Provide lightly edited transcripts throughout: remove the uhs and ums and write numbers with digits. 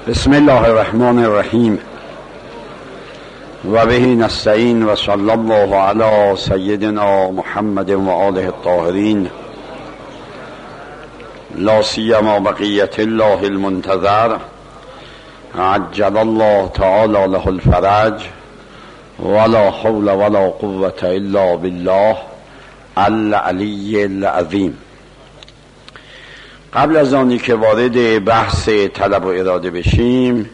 بسم الله الرحمن الرحیم و به نستعین و صلی الله علی سیدنا محمد و آله الطاهرین لا سیما بقیت الله المنتظر عجل الله تعالی له الفرج ولا حول ولا قوة الا بالله العلی العظیم. قبل از آنی که وارد بحث طلب و اراده بشیم،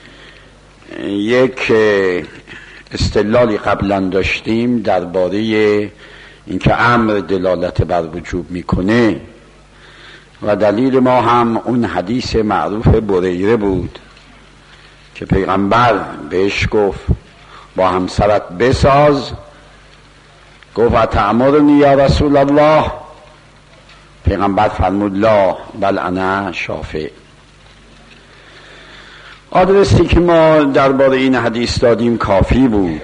یک استدلالی قبلا داشتیم درباره اینکه امر دلالت بر وجوب میکنه و دلیل ما هم اون حدیث معروف بریره بود که پیغمبر بهش گفت با همسرت بساز، گفت اتأمرنی یا رسول الله؟ پیغمبر فرمود لا بل انا شافع. آدرسی که ما درباره این حدیث دادیم کافی بود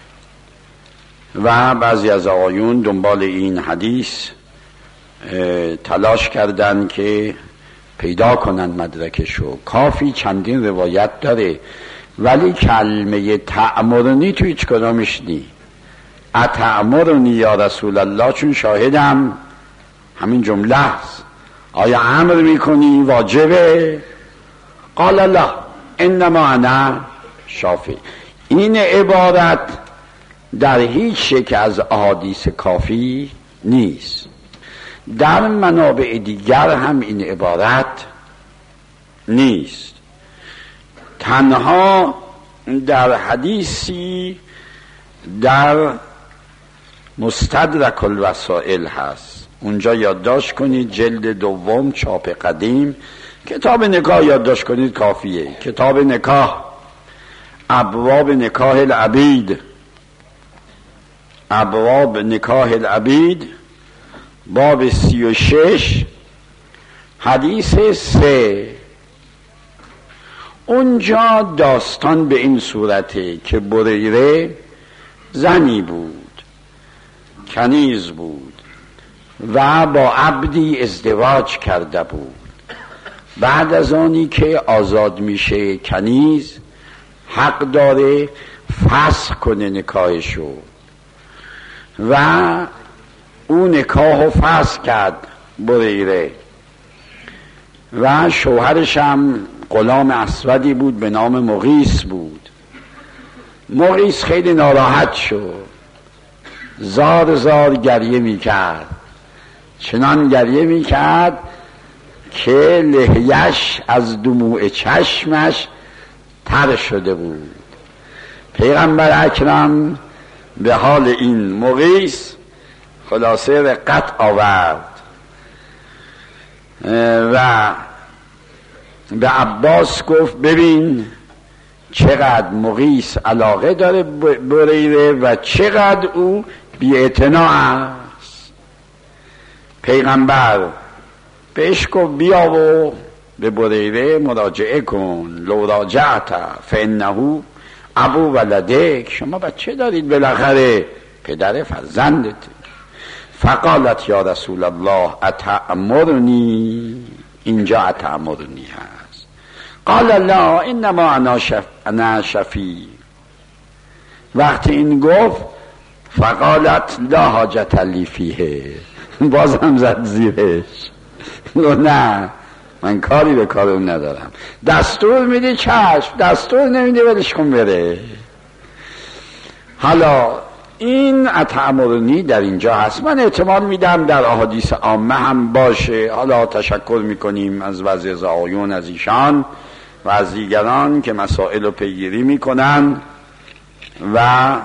و بعضی از آقایون دنبال این حدیث تلاش کردن که پیدا کنن مدرکشو. کافی چندین روایت داره ولی کلمه تأمرنی تو هیچ کدامش نی. اتأمرنی یا رسول الله چون شاهدم همین جمله است. آیا امر میکنی واجبه؟ قال لا انما انا شافع. این عبارت در هیچ یک از احادیث کافی نیست. در منابع دیگر هم این عبارت نیست. تنها در حدیثی در مستدرک الوسائل هست. اونجا یادداشت کنید، جلد دوم چاپ قدیم، کتاب نکاح یادداشت کنید کافیه. کتاب نکاح، ابواب نکاح العبید، ابواب نکاح العبید، باب 36 حدیث 3. اونجا داستان به این صورته که بریره زنی بود، کنیز بود و با عبدی ازدواج کرده بود. بعد از آنی که آزاد میشه کنیز حق داره فسخ کنه نکاحشو و اون نکاحو فسخ کرد بریره و شوهرش هم غلام اسودی بود به نام مغیث بود. مغیث خیلی ناراحت شد، زار زار گریه میکرد، چنان گریه میکرد که لحیش از دموع چشمش تر شده بود. پیغمبر اکرم به حال این مغیث خلاصه رقت آورد و به عباس گفت ببین چقدر مغیث علاقه داره بریره و چقدر او بی‌اعتنا است. پیغمبر بهش گفت بیا و به بریره مراجعه کن، لو راجعت فانه ابو ولدک، شما بچه دارید بالاخره پدر فرزندت. فقالت یا رسول الله اتأمرنی، اینجا اتأمرنی هست. قال لا انما انا شفی. وقتی این گفت فقالت لا حاجت لی فیه، بازم زد زیرش، نه من کاری به کار اون ندارم. دستور میده چشم، دستور نمیده ولش کن بره. حالا این اتأمرنی در اینجا هست. من احتمال میدم در احادیث عامه هم باشه. حالا تشکر میکنیم از بعضی از آقایون از ایشان و از دیگران که مسائل رو پیگیری میکنن و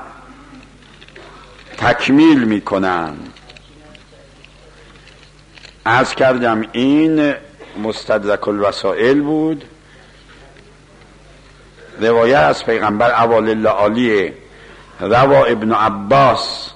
تکمیل میکنن. عرض کردم این مستدرک الوسائل بود، روایت از پیغمبر اوال الله عالیه. روا ابن عباس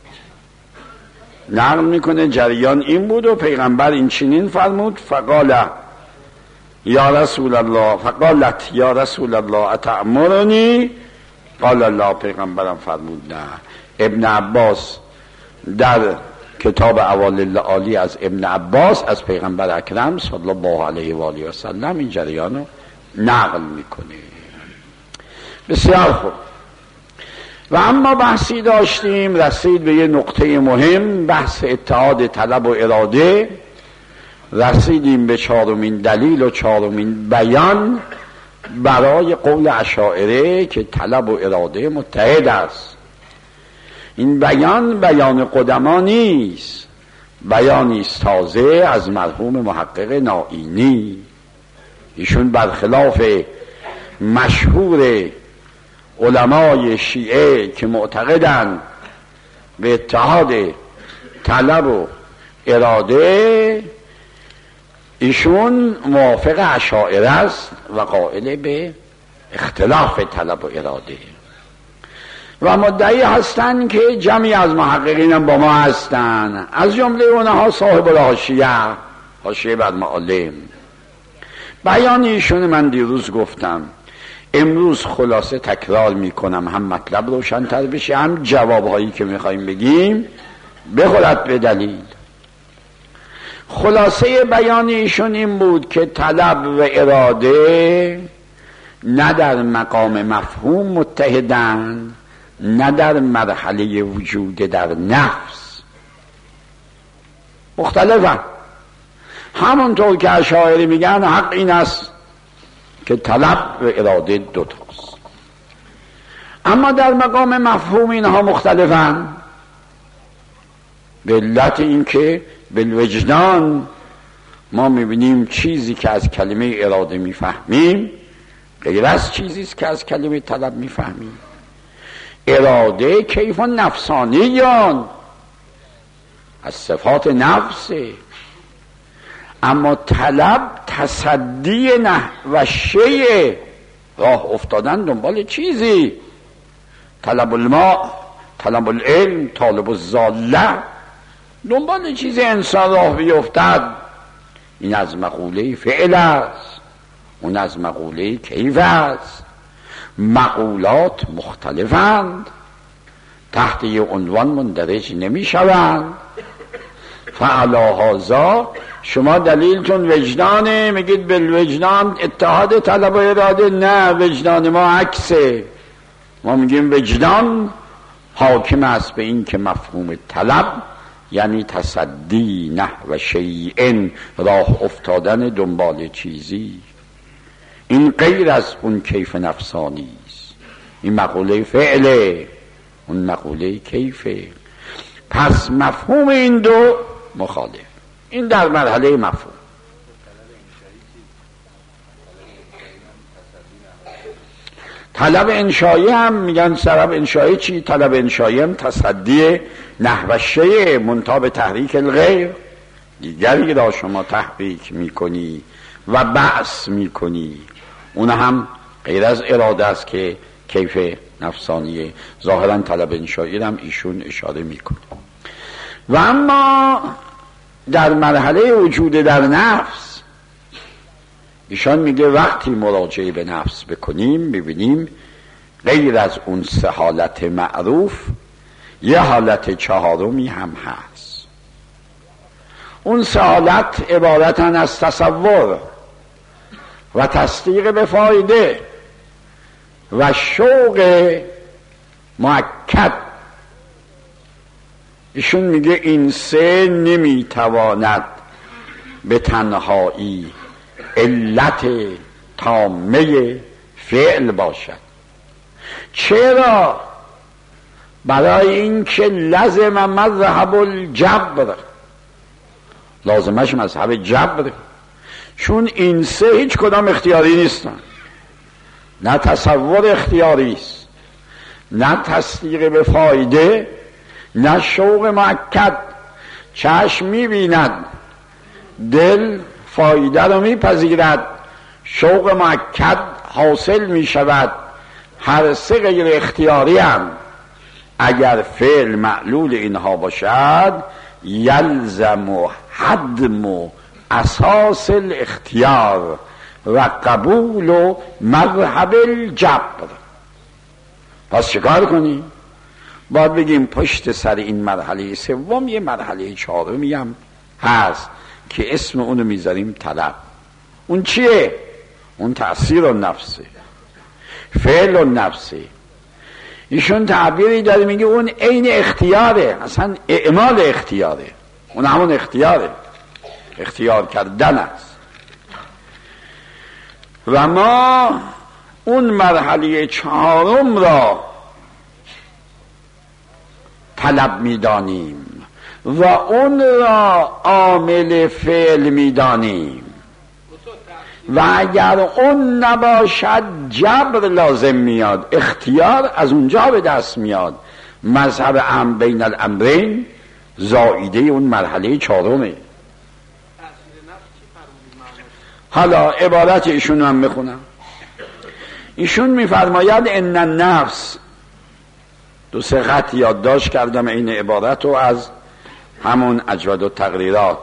نقل میکنه جریان این بود و پیغمبر این چنین فرمود فقال یا رسول الله، فقالت یا رسول الله اتأمرنی؟ قال الله، پیغمبرم فرمود نه. ابن عباس در کتاب اوال العالی از ابن عباس از پیغمبر اکرم صلی الله علیه و آله و سلم این جریانو نقل میکنه. بسیار خوب. و اما بحثی داشتیم رسید به یه نقطه مهم، بحث اتحاد طلب و اراده. رسیدیم به چهارمین دلیل و چهارمین بیان برای قول اشاعره که طلب و اراده متحد است. این بیان قدما نیست، بیانی است تازه از مرحوم محقق نائینی. ایشون برخلاف مشهور علمای شیعه که معتقدند به اتحاد طلب و اراده، ایشون موافق اشاعره است و قائل به اختلاف طلب و اراده و مدعی هستند که جمعی از محققین هم با ما هستند، از جمله اونها صاحب الحاشیه، حاشیه بر معالم. بیان ایشون من دیروز گفتم، امروز خلاصه تکرار میکنم، هم مطلب روشن‌تر بشه، هم جوابهایی که میخوایم بگیم بخورد به دلیل. خلاصه بیان ایشون این بود که طلب و اراده نه در مقام مفهوم متحدن، نه در مرحله وجود در نفس مختلفن. همونطور که اشاعره میگن حق این است که طلب و اراده دوتاست، اما در مقام مفهوم اینها مختلفن، به علت این که بالوجدان ما میبینیم چیزی که از کلمه اراده میفهمیم غیر از چیزیست که از کلمه طلب میفهمیم. اراده کیف نفسانیان، از صفات نفسه، اما طلب تصدی نحوشه، راه افتادن دنبال چیزی، طلب الماء، طلب العلم، طالب الضاله، دنبال چیز انسان راه بیفتد. این از مقوله فعل است، اون از مقوله کیف است. مقولات مختلفند، تحت یه عنوان مندرج نمی شوند. فعلی هذا شما دلیلتون وجدانه، میگید بالوجدان اتحاد طلب و اراده، نه، وجدان ما عکسه. ما میگیم وجدان حاکم است به این که مفهوم طلب یعنی تصدی نحو شیئن، راه افتادن دنبال چیزی، این غیر از اون کیف نفسانی است. این مقوله فعله، اون مقوله کیفه. پس مفهوم این دو مخالف. این در مرحله مفهوم. طلب انشایی هم میگن طلب انشایی چی؟ طلب انشایی هم تصدی نحو شیء منتهی به تحریک الغیر، دیگری را شما تحریک میکنی و بعث میکنی، اون هم غیر از اراده است که کیف نفسانیه. ظاهرا طلب انشایی هم ایشون اشاره میکنه. و اما در مرحله وجود در نفس ایشان میگه وقتی مراجعه به نفس بکنیم ببینیم غیر از اون سه حالت معروف یه حالت چهارمی هم هست. اون سه حالت عبارتن از تصور و تصدیق به فایده و شوق مؤکد. ایشون میگه این سه نمیتواند به تنهایی علت تامه فعل باشد. چرا؟ برای اینکه لازم مذهب الجبر، لازمش مذهب جبر، چون این سه هیچ کدام اختیاری نیستن. نه تصور اختیاری است، نه تصدیق به فایده، نه شوق مؤکد. چشم میبیند، دل فایده رو میپذیرد، شوق مؤکد حاصل میشود، هر سه غیر اختیاری هم. اگر فعل معلول اینها باشد یلزم حدم اساس الاختیار و قبول مذهب الجبر. پس چکار کنیم؟ باید بگیم پشت سر این مرحله سوم یه مرحله چهارمی هم هست که اسم اونو میذاریم طلب. اون چیه؟ اون تأثیر النفسه، فعل النفسه. ایشون تعبیری داره میگه اون عین اختیاره، اصلا اعمال اختیاره، اون همون اختیاره، اختیار کردن است. و ما اون مرحله چهارم را طلب میدانیم و اون را عامل فعل میدانیم و اگر اون نباشد جبر لازم میاد، اختیار از اونجا به دست میاد. مذهب امر بین الامرین زائیده اون مرحله چهارمه. حالا عبارت ایشون هم میخونم. ایشون میفرماید ان النفس، دو سه خط یادداشت کردم این عبارت رو از همون اجود و تقریرات.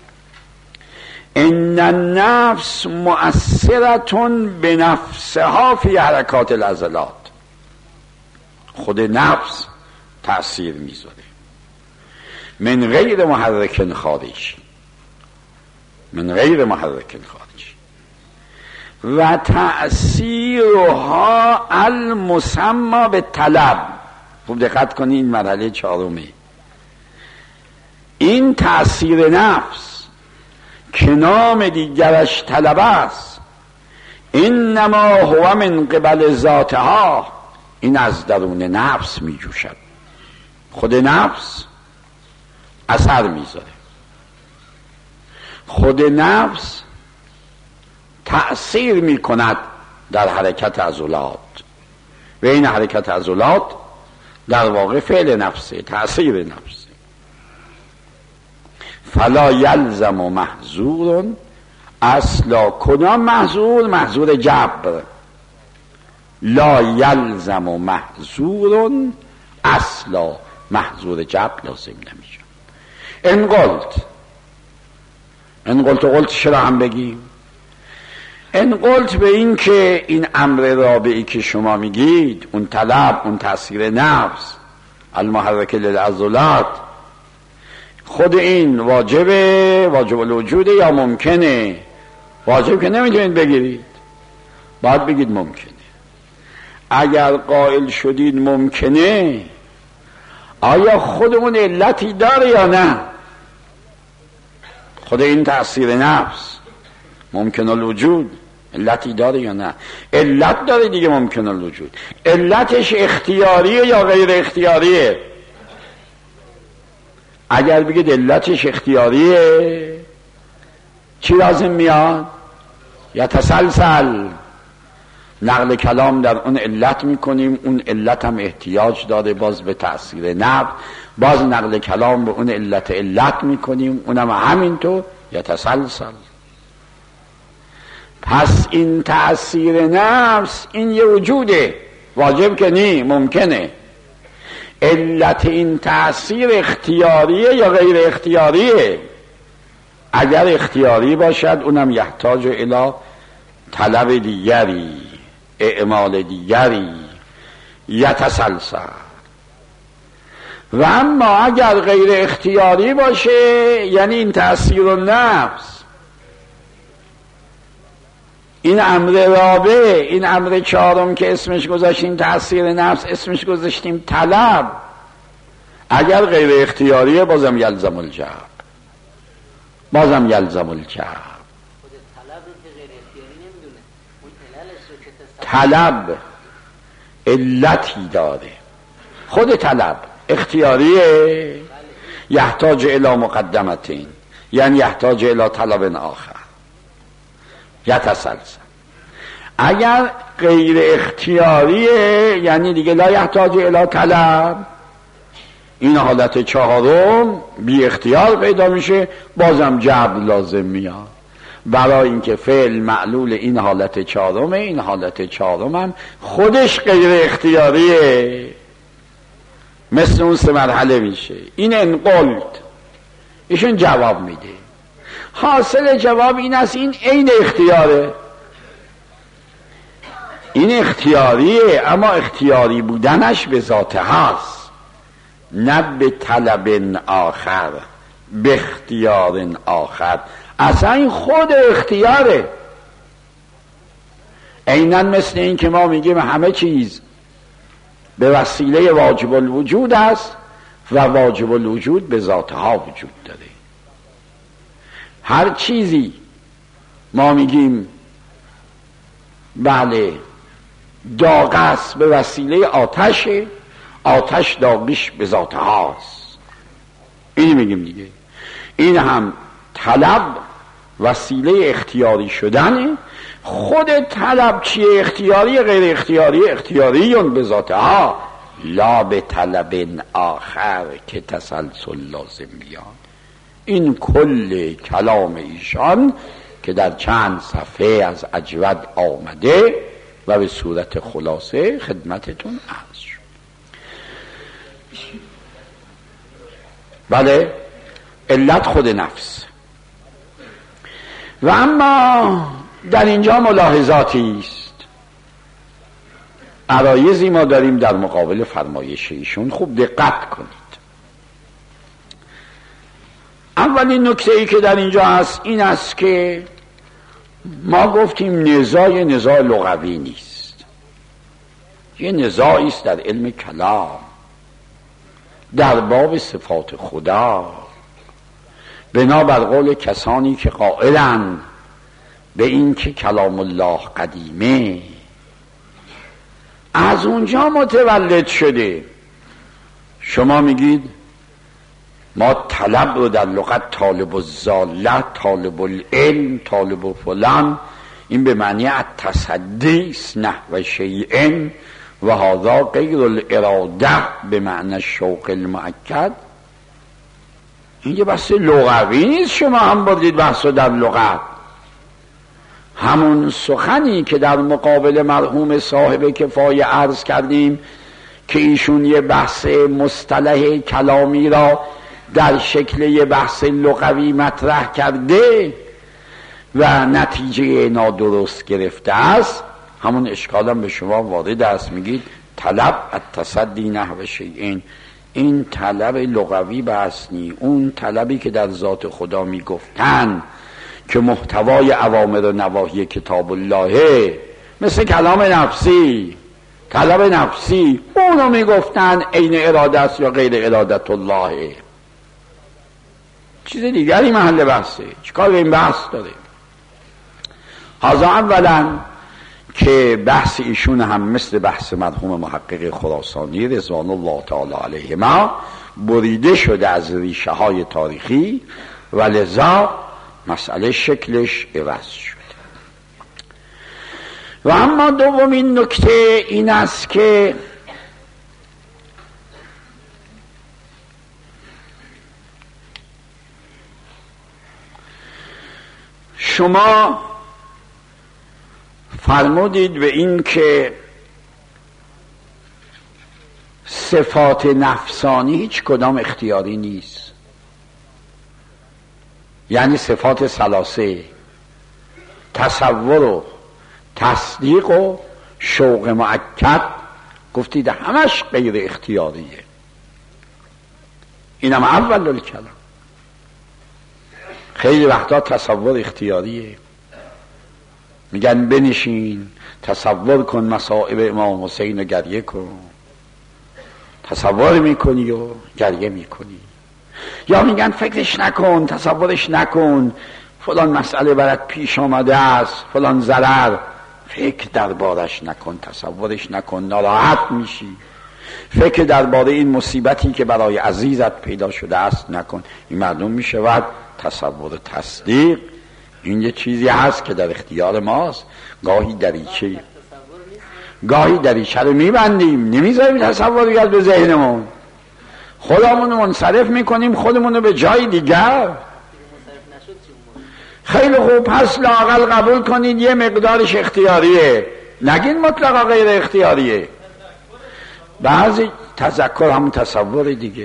ان النفس مؤثرتون بنفسها فی حرکات العضلات. خود نفس تأثیر میذاره من غیر محرک خارجی، من غیر محرک خارجی. و تأثیرها المسمى به طلب. خوب دقت کنید، این مرحله چهارمه. این تأثیر نفس که نام دیگرش طلب است، انما هو من قبل ذاتها، این از درون نفس می جوشد. خود نفس اثر میذاره، خود نفس تأثیر می کند در حرکت عضلات و این حرکت عضلات در واقع فعل نفسه، تأثیر نفسه. فلا یلزم محظور اصلا، کدام محظور؟ محظور جبر. لا یلزم محظور اصلا، محظور جبر لازم نمیشه. ان قلت چرا هم بگیم؟ ان قلت به این که این امر رابعی که شما میگید، اون طلب، اون تأثیر نفس المحرک للعضلات، خود این واجب الوجود یا ممکنه؟ واجب که نمیتونید بگیرید، باید بگید ممکنه. اگر قائل شدید ممکنه، آیا خود اون علتی داره یا نه؟ خود این تأثیر نفس ممکن الوجود علتی داره یا نه؟ علت داره دیگه ممکن الوجود. علتش اختیاریه یا غیر اختیاریه؟ اگر بگید علتش اختیاریه، چی لازم میاد؟ یا تسلسل، نقل کلام در اون علت میکنیم، اون علت هم احتیاج داره باز به تأثیر نفس، باز نقل کلام به اون علت میکنیم، اونم همینطور یا تسلسل. پس این تأثیر نفس این یه وجوده، واجب که نی، ممکنه. علت این تأثیر اختیاریه یا غیر اختیاریه؟ اگر اختیاری باشد اونم یحتاج الی طلب دیگری، اعمال دیگری، یتسلسل. و اما اگر غیر اختیاری باشه، یعنی این تأثیر النفس، این امر رابع، این امر چهارم که اسمش گذاشتیم تأثیر نفس، اسمش گذاشتیم طلب، اگر غیر اختیاریه بازم یلزم الجبر، بازم یلزم الجبر. طلب علتی داره، خود طلب اختیاریه، یحتاج الی مقدمتین، یعنی یحتاج الی طلب آخر، یتسلسل. اگر غیر اختیاریه یعنی دیگه لا یحتاج الی طلب، این حالت چهارم بی اختیار پیدا میشه، بازم جبر لازم میاد، برای اینکه فعل معلول این حالت چهارمه. این حالت چهارم هم خودش غیر اختیاریه، مثل اون سه مرحله میشه. این انقلت ایشون جواب میده. حاصل جواب این است این عین اختیاره، این اختیاریه، اما اختیاری بودنش به ذات هست، نه به طلب آخر، به اختیار آخر. اصلا این خود اختیاره، عیناً مثل این که ما میگیم همه چیز به وسیله واجب الوجود است و واجب الوجود به ذاتها وجود داره. هر چیزی ما میگیم بله داغ است به وسیله آتشه، آتش داغیش به ذاتهاست. این میگیم دیگه. این هم طلب وسیله اختیاری شدنه. خود طلب چیه؟ اختیاری غیر اختیاری، اختیاریون به ذاتها لا به طلب آخر که تسلسل لازم بیان. این کل کلام ایشان که در چند صفحه از اجود آمده و به صورت خلاصه خدمتتون عرض شد. بله علت خود نفس. و اما در اینجا ملاحظاتی است، عرایضی ما داریم در مقابل فرمایش ایشون. خوب دقت کنید. اولین نکته ای که در اینجا هست این است که ما گفتیم نزاع لغوی نیست، یه نزاعی است در علم کلام، در باب صفات خدا، بنابر قول کسانی که قائلن به این که کلام الله قدیمه، از اونجا متولد شده. شما میگید ما طلب رو در لغت طالب الضاله، طالب العلم، طالب فلان، این به معنی التصدی نحو شیء و هذا غیر الاراده به معنی شوق المؤکد. این که بحث لغوی نیست. شما هم بردید بحث در لغت. همون سخنی که در مقابل مرحوم صاحب کفایه عرض کردیم که ایشون یه بحث مصطلح کلامی را در شکل یه بحث لغوی مطرح کرده و نتیجه نادرست گرفته است، همون اشکالم به شما وارد است. میگید طلب التصدی نحو شیء، این طلب لغوی بحث نی. اون طلبی که در ذات خدا میگفتن که محتوای اوامر و نواهی کتاب الله، مثل کلام نفسی، طلب نفسی، اونو میگفتن عین اراده است یا غیر ارادت الله. چیز دیگری محل بحثه. چیکار به این بحث داره؟ حاضر اولا که بحث ایشون هم مثل بحث مرحوم محقق خراسانی رضوان الله تعالی علیهما بریده شده از ریشه های تاریخی و لذا مسئله شکلش عوض شده. و اما دومین نکته این است که شما فرمودید به این که صفات نفسانی هیچ کدام اختیاری نیست، یعنی صفات ثلاثه، تصور و تصدیق و شوق مؤکد، گفتید همش غیر اختیاریه. اینم اول الکلام. خیلی وقتا تصور اختیاریه. میگن بنشین تصور کن مصائب امام حسین و گریه کن. تصور میکنی و گریه میکنی. یا میگن فکرش نکن، تصورش نکن، فلان مسئله برات پیش آمده است، فلان ضرر، فکر دربارش نکن، تصورش نکن، ناراحت میشی. فکر درباره این مصیبتی که برای عزیزت پیدا شده است نکن. این معلوم میشود تصور و تصدیق این یه چیزی هست که در اختیار ماست. گاهی دریچه رو میبندیم، نمیذاریم تصور بیاد به ذهنمون، خودمون منصرف میکنیم خودمون به جای دیگر. خیلی خوب، پس لااقل قبول کنید یه مقدارش اختیاریه، نگین مطلقا غیر اختیاریه. بعضی تذکر همون تصور دیگه.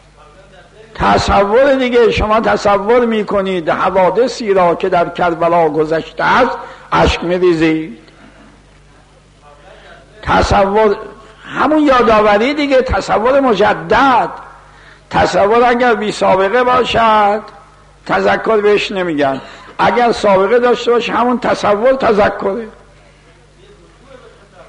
تصور دیگه. شما تصور میکنید حوادثی را که در کربلا گذشته است اشک میریزید. تصور همون یادآوری دیگه، تصور مجدد. تصور اگر بی سابقه باشد تذکر بهش نمیگن، اگر سابقه داشته باشه همون تصور تذکره.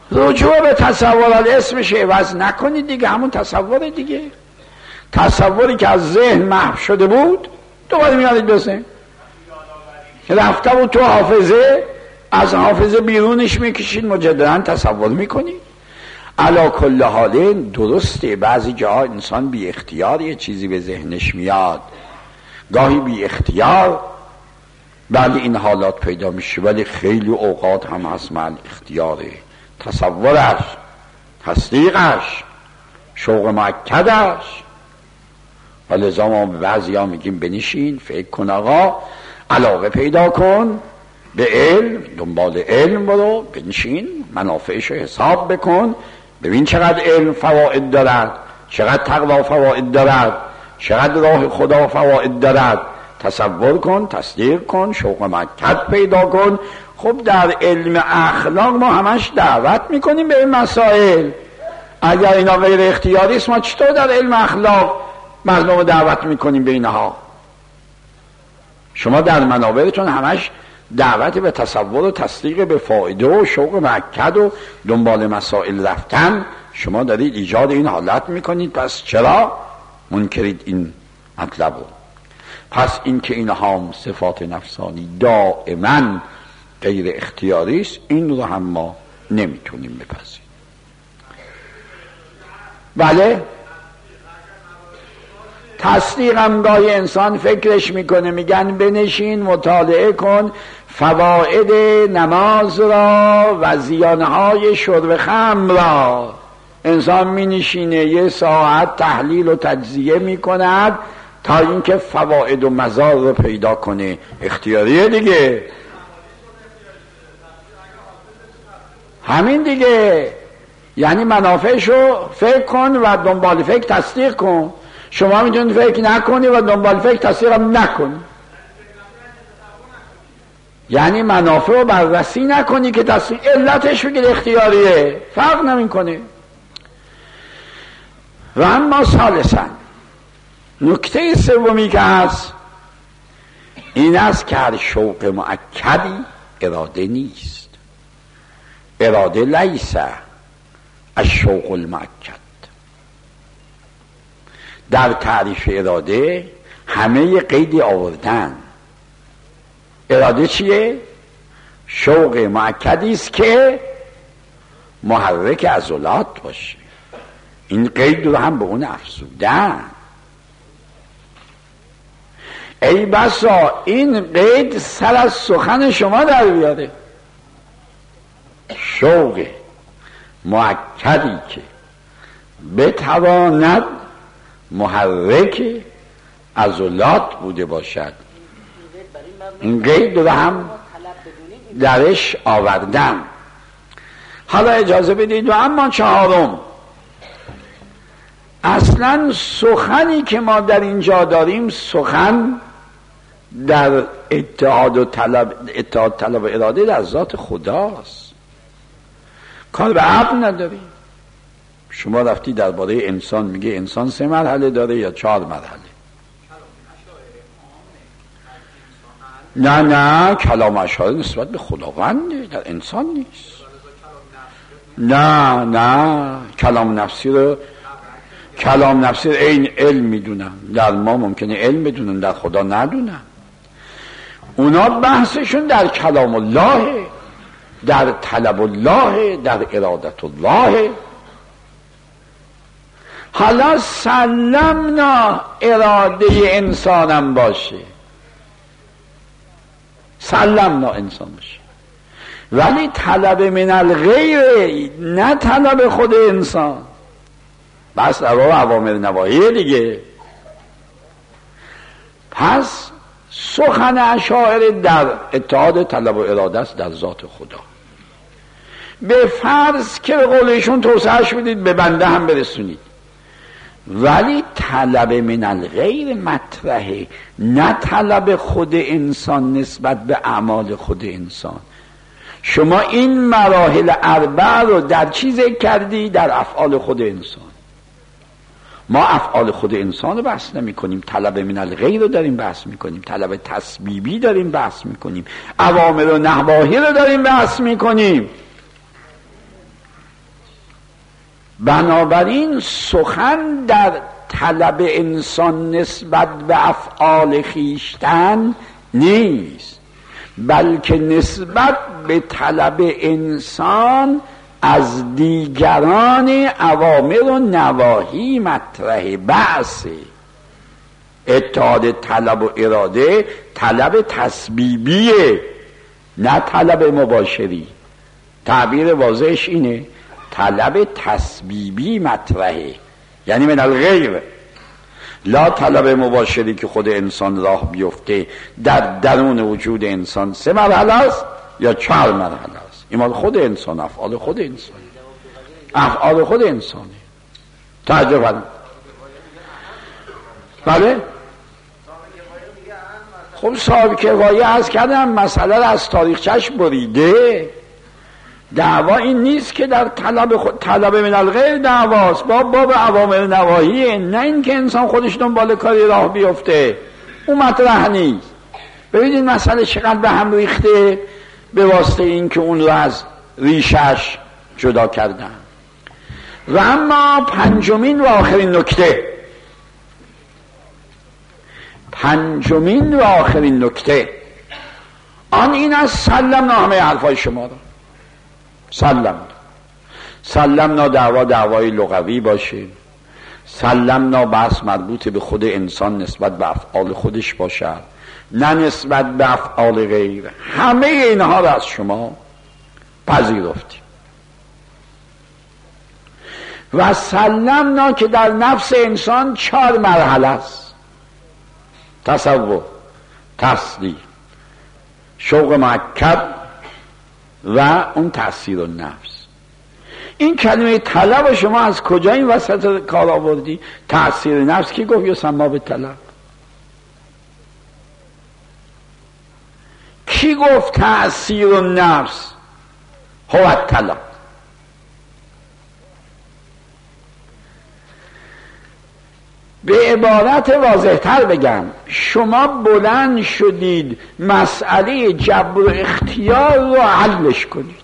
رجوع به تصورات اسمش عوض نکنید دیگه، همون تصور دیگه، تصوری که از ذهن محو شده بود دوباره میارید به ذهن، رفته بود تو حافظه، از حافظه بیرونش میکشید، مجددا تصور میکنید. علا کل حال درسته بعضی جاها انسان بی اختیار یه چیزی به ذهنش میاد، گاهی بی اختیار بله این حالات پیدا میشه، ولی خیلی اوقات هم هست مع اختیاره، تصورش، تصدیقش، شوق مؤکدش. و لذا ما به بعضی ها میگیم بنشین فکر کن آقا، علاقه پیدا کن به علم، دنبال علم برو، بنشین منافعش حساب بکن، ببین چقدر علم فواید دارد، چقدر تقوا فواید دارد، چقدر راه خدا فواید دارد، تصور کن، تصدیق کن، شوق مؤکد پیدا کن. خب در علم اخلاق ما همش دعوت میکنیم به این مسائل، اگر اینا غیر اختیاری است ما چطور در علم اخلاق مردم دعوت میکنیم به اینها؟ شما در منابرتون همش دعوت به تصور و تصدیق به فایده و شوق مؤکد و دنبال مسائل رفتن، شما دارید ایجاد این حالت میکنید. پس چرا منکرید این مطلب رو؟ پس این که اینها صفات نفسانی دائما غیر اختیاری است، این رو هم ما نمیتونیم بپذیریم. بله تصدیقم گاهی انسان فکرش میکنه، میگن بنشین مطالعه کن فواید نماز را و زیانهای شرب خمر را. انسان مینشینه یه ساعت تحلیل و تجزیه میکند تا اینکه فواید و مضار رو پیدا کنه. اختیاریه دیگه، همین دیگه، یعنی منافعشو فکر کن و دنبال فکر تصدیق کن. شما میتونید فکر نکنی و دنبال فکر تصدیق هم نکنی، یعنی منافع رو بررسی نکنی که تصدیق علتش بگید اختیاریه، فرق نمیکنه. و اما ثالثاً نکته سومی که هست این است که هر شوق مؤکدی اراده نیست. اراده لیسه الشوق المؤکد. در تعریف اراده همه قیدی آوردن. اراده چیه؟ شوق مؤکدی است که محرک عضلات باشه. این قید رو هم به اون افزودن. ای بسا این قید سر از سخن شما در بیاره. شوق مؤکدی که بتواند محرک عضلات بوده باشد، این قید رو هم درش آوردن. حالا اجازه بدید و اما چهارم، اصلا سخنی که ما در اینجا داریم سخن در اتحاد طلب اراده در ذات خداست، کار به عقل نداریم. شما رفتی درباره انسان میگه انسان 3 مرحله داره یا 4 مرحله؟ نه کلام اشاره نسبت به خداونده، در انسان نیست. نه کلام نفسی رو این علم میدونم، در ما ممکنه علم بدونن، در خدا ندونن. اونا بحثشون در کلام الله، در طلب الله، در ارادت الله. حالا سلمنا اراده انسانم باشه، سلمنا انسان باشه، ولی طلب من الغیر، نه طلب خود انسان. بس در اوامر نواهی دیگه. پس سخن اشاعره در اتحاد طلب و اراده است در ذات خدا. به فرض که به قولشون توسعهش بدید، به بنده هم برسونید، ولی طلب من الغیر مطرحه، نه طلب خود انسان نسبت به اعمال خود انسان. شما این مراحل 4 رو در چیز کردی؟ در افعال خود انسان. ما افعال خود انسان رو بحث نمی کنیم، طلب من الغیر رو داریم بحث می کنیم، طلب تسبیبی داریم بحث می کنیم، اوامر و نواهی رو داریم بحث می کنیم. بنابراین سخن در طلب انسان نسبت به افعال خیشتن نیست، بلکه نسبت به طلب انسان از دیگران اوامر و نواهی مطرح بحثه. اتحاد طلب و اراده طلب تسبیبیه، نه طلب مباشری. تعبیر واضحش اینه، طلب تسبیبی مطرحه، یعنی من الغیر، لا طلب مباشری که خود انسان راه بیفته در درون وجود انسان 3 مرحله است یا 4 مرحله است. این مال خود انسان، افعال خود انسان، افعال خود انسانه. تعجب کنم. بله خب صاحب کفایه از کردم مسئله را از تاریخچش بریده. دعوا این نیست که در طلب من الغیر دعواست، باب اوامر نواهیه، نه این که انسان خودش دنبال کاری راه بیفته، اون مطرح نیست. ببینید مسئله چقدر به هم ریخته به واسطه این که اون رو از ریشش جدا کردن. و اما پنجمین و آخرین نکته آن این از سلم همه حرفای شما رو سلم دعوای لغوی باشه، سلم بحث مربوط به خود انسان نسبت به افعال خودش باشه، نه نسبت به افعال غیر. همه اینها رو از شما پذیرفتیم. و سلمنا که در نفس انسان 4 مرحله است: تصور، تصدیق، شوق مؤکد و اون تأثیر النفس. این کلمه طلب شما از کجا این وسط کار آوردی؟ تأثیر نفس کی گفت یسمى بالطلب؟ کی گفت تأثیر النفس هو الطلب؟ به عبارت واضح‌تر بگم، شما بلند شدید مسئله جبر و اختیار رو حلش کنید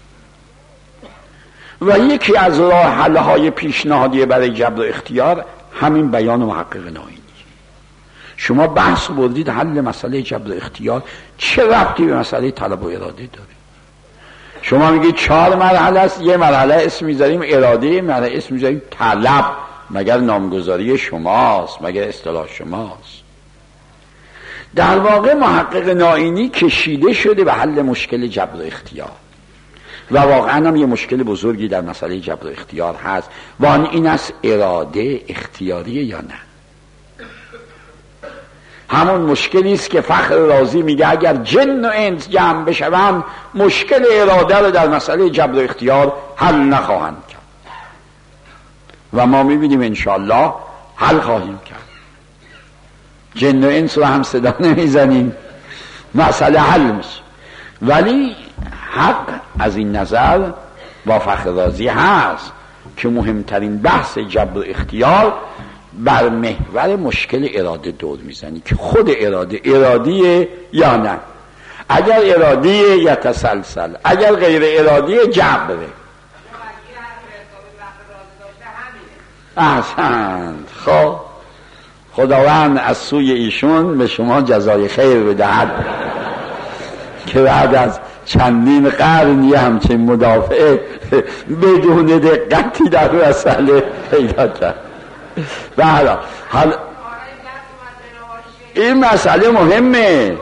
و یکی از راه حل‌های پیشنهادی برای جبر و اختیار همین بیان محقق نائینی. شما بحث بردید حل مسئله جبر و اختیار چه ربطی به مسئله طلب و اراده داره؟ شما میگید 4 مرحله است، یه مرحله اسم میذاریم اراده، مرحله اسم میذاریم طلب. مگر نامگذاری شماست؟ مگر اصطلاح شماست؟ در واقع محقق نائینی کشیده شده به حل مشکل جبر و اختیار و واقعا هم یه مشکل بزرگی در مسئله جبر و اختیار هست و آن این است: اراده اختیاریه یا نه؟ همون مشکلی است که فخر رازی میگه اگر جن و انس جمع بشوند مشکل اراده رو در مسئله جبر و اختیار حل نخواهند کرد و ما میبینیم انشاءالله حل خواهیم کرد. جن و انس رو هم صدا نمیزنیم، مسئله حل میشه. ولی حق از این نظر با فخر رازی هست که مهمترین بحث جبر و اختیار بر محور مشکل اراده دور میزنی که خود ارادیه یا نه. اگر ارادیه یتسلسل، اگر غیر ارادیه جبره. احسنت. خب خداوند از سوی ایشون به شما جزای خیر بدهد که بعد از چندین قرن یه همچین مدافع بدون دقتی در مسئله پیدا کرد. بله حالا این مسئله مهمه.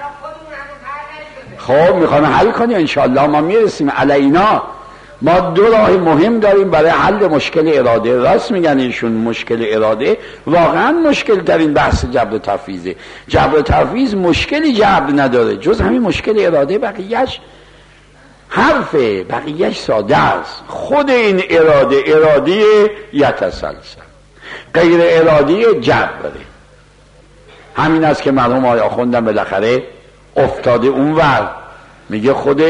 خب میخوایم حل کنیم انشاءالله، ما میرسیم علینا. ما 2 راه مهم داریم برای حل مشکل اراده. راست میگن ایشون، مشکل اراده واقعا مشکل ترین بحث جبر و تفویضه. جبر و تفویض مشکلی جبر نداره جز همین مشکل اراده، بقیهش حرفه، بقیهش ساده است. خود این اراده یتسلسل، غیر اراده جبره. همین است که مرحوم آقای آخوندم بالاخره افتاده اونور، میگه خود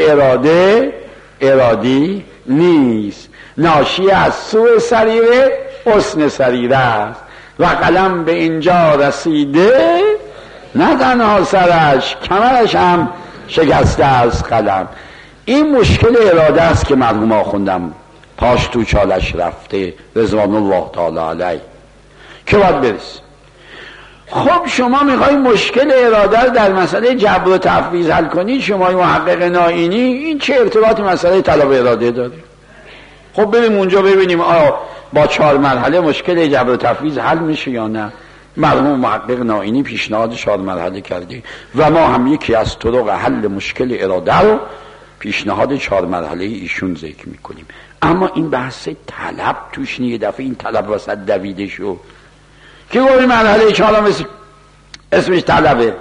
ارادی نیست، ناشی از سوء سریره حسن سریره است و قلم به اینجا رسیده نه تنها سرش کمرش هم شکسته از قلم. این مشکل اراده است که مرحوم آخوندم پاش تو چالش رفته رضوان الله تعالی علیه که باید برس. خب شما میخوایی مشکل اراده در مسئله جبر و تفویض حل کنید، شما محقق نائینی، این چه ارتباطی مسئله طلب اراده داره؟ خب بریم اونجا ببینیم آیا با 4 مرحله مشکل جبر و تفویض حل میشه یا نه. مرحوم محقق نائینی پیشنهاد 4 مرحله کرده و ما هم یکی از طرق حل مشکل اراده رو پیشنهاد 4 مرحله ایشون ذکر میکنیم. اما این بحث طلب توش نیه. دفعه این طلب وسط دویده شو که گوی مرحله 4 اسمش طلبه.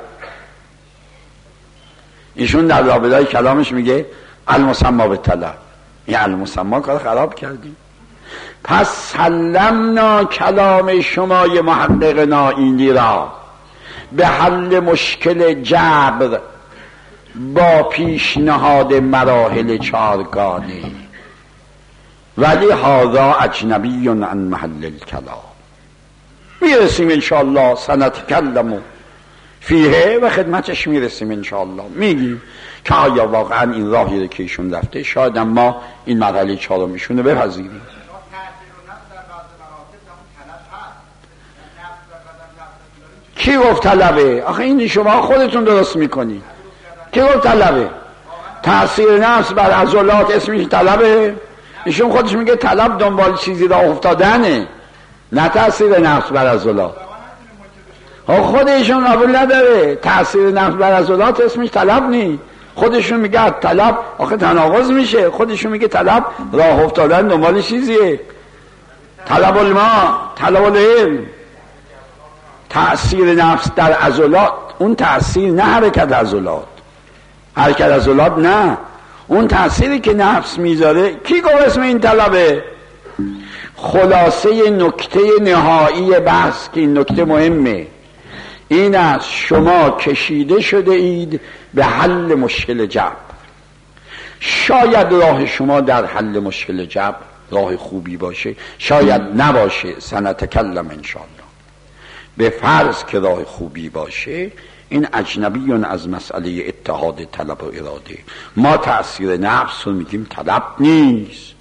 ایشون در رابطه کلامش میگه المسما به طلب. این المسما کار خراب کردیم. پس سلمنا کلام شمای محقق نائینی را به حل مشکل جبر با پیشنهاد مراحل 4گانه، ولی هذا اجنبی عن محل الکلام. میرسیم انشاءالله سنتکلم فیه و خدمتش میرسیم انشاءالله. میگیم که آیا واقعا این راهی که ایشون رفته شاید ما این مرحله 4 میشونه بپذیریم. کی گفت طلبه؟ آخه این شما خودتون درست میکنید. کی گفت طلبه؟ تأثیر نفس بر عضلات اسمش طلبه؟ ایشون خودش میگه طلب دنبال چیزی را افتادنه، نه تأثیر نفس بر عضلات. خود ایشون قبول نداره تأثیر نفس بر عضلات اسمش طلب نی. خودشون میگه طلب آخه تناقض میشه. خودشون میگه طلب راه افتادن دنبال چیزیه. طلب الماء، طلب العلم. تأثیر نفس در عضلات اون تأثیر نه حرکت عضلات. حرکت عضلات نه، اون تأثیری که نفس میذاره. کی گفت اسم این طلبه؟ خلاصه نکته نهایی بحث که این نکته مهمه این است شما کشیده شده اید به حل مشکل جبر. شاید راه شما در حل مشکل جبر راه خوبی باشه، شاید نباشه. سنتکلم انشاءالله. به فرض که راه خوبی باشه این اجنبیون از مسئله اتحاد طلب و اراده. ما تأثیر نفس رو میگیم طلب نیست.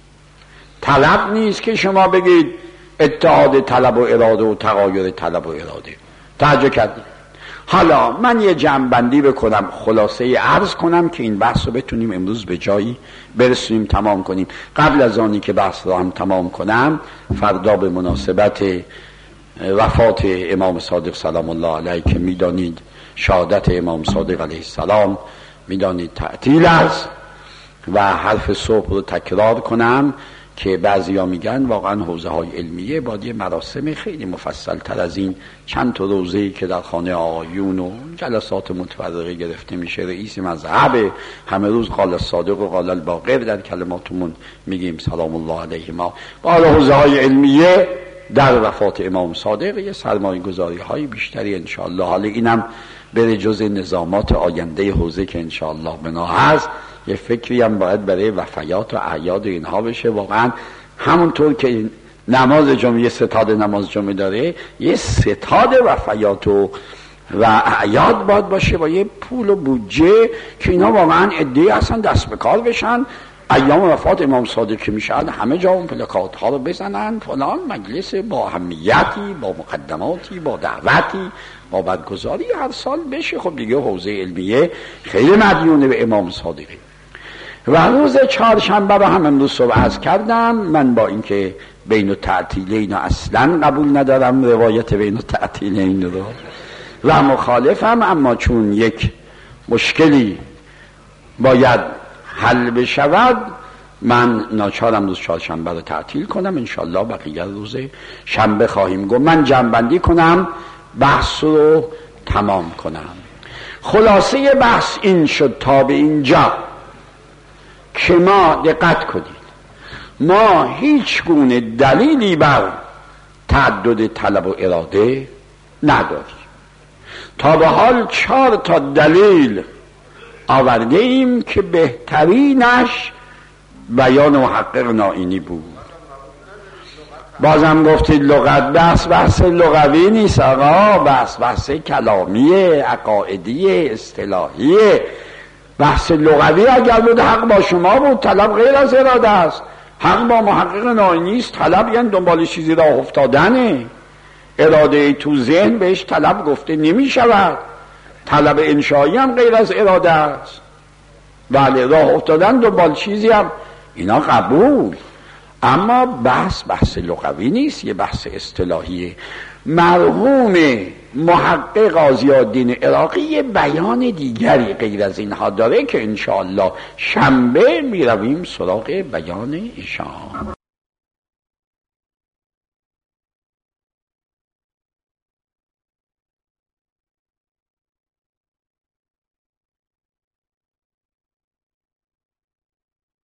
طلب نیست که شما بگید اتحاد طلب و اراده و تغایر طلب و اراده. توجه کردید؟ حالا من یه جمع‌بندی بکنم، خلاصه عرض کنم که این بحث رو بتونیم امروز به جایی برسونیم تمام کنیم. قبل از آنی که بحث رو هم تمام کنم، فردا به مناسبت وفات امام صادق سلام الله علیه که میدانید شهادت امام صادق علیه السلام میدانید تعطیل است و حرف صبح رو تکرار کنم که بعضیا میگن واقعا حوزه های علمیه باید یه مراسم خیلی مفصل تر از این چند تا روزه‌ای که در خانه آقایون و جلسات متفرقه گرفته میشه رئیس مذهب همه روز قال الصادق و قال الباقر در کلماتمون میگیم سلام الله علیه ما. باید حوزه های علمیه در وفات امام صادق یه سرمایه گذاری های بیشتری انشاءالله. حالا اینم بره جز نظامات آینده حوزه که انشاءالله بنا هست. یه فکری هم باید برای وفیات و اعیاد و اینها بشه. واقعا همونطور که نماز جمعه ستاد نماز جمعه داره یه ستاد وفیات و اعیاد باید باشه با یه پول و بودجه که اینا واقعا عده‌ای هستن دست به کار بشن. ایام وفات امام صادق که میشن همه جا اون پلاکات ها رو بزنن فلان مجلس با اهمیتی با مقدماتی با دعوتی با برگزاری هر سال بشه. خب دیگه حوزه علمیه خیلی مدیونه به امام صادقی. و روز 4شنبه رو هم امروز صبح عرض کردم من با اینکه بین التعطیلین اصلا قبول ندارم روایت بین التعطیلین رو و مخالفم، اما چون یک مشکلی باید حل بشود من ناچارم روز 4شنبه رو تعطیل کنم. انشالله بقیه روز شنبه خواهیم گفت. من جمع‌بندی کنم بحث رو تمام کنم. خلاصه بحث این شد تا به اینجا که ما دقت کنید ما هیچ گونه دلیلی بر تعدد طلب و اراده نداریم. تا به حال 4 تا دلیل آورده ایم که بهترینش بیان محقق نائینی بود. بازم گفتید لغت بحث لغوی نیست آقا، بحث کلامی عقائدی اصطلاحی. بحث لغوی اگر بود حق با شما بود، طلب غیر از اراده است. حق با محقق ناینی است. طلب یعنی دنبال چیزی راه افتادنه. اراده تو ذهن بهش طلب گفته نمی شود. طلب انشایی هم غیر از اراده است. بله، راه افتادن دنبال چیزی هم اینا قبول. اما بحث لغوی نیست، یه بحث اصطلاحیه. مرحوم محقق ضیاءالدین عراقی یه بیان دیگری غیر از اینها داره که انشاءالله شنبه میرویم سراغ بیان ایشان.